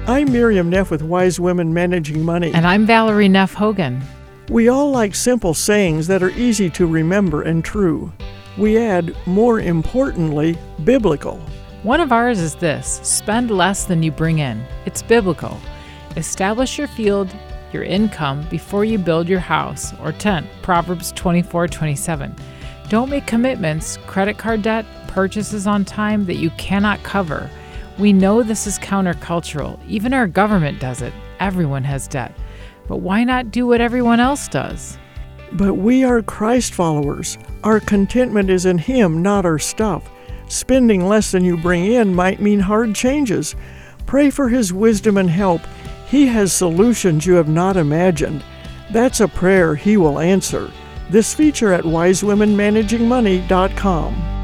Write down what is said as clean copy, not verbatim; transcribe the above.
I'm Miriam Neff with Wise Women Managing Money. And I'm Valerie Neff Hogan. We all like simple sayings that are easy to remember and true. We add, more importantly, biblical. One of ours is this: spend less than you bring in. It's biblical. Establish your field, your income, before you build your house or tent. Proverbs 24:27. Don't make commitments, credit card debt, purchases on time that you cannot cover. We know this is countercultural. Even our government does it. Everyone has debt. But why not do what everyone else does? But we are Christ followers. Our contentment is in Him, not our stuff. Spending less than you bring in might mean hard changes. Pray for His wisdom and help. He has solutions you have not imagined. That's a prayer He will answer. This feature at wisewomenmanagingmoney.com.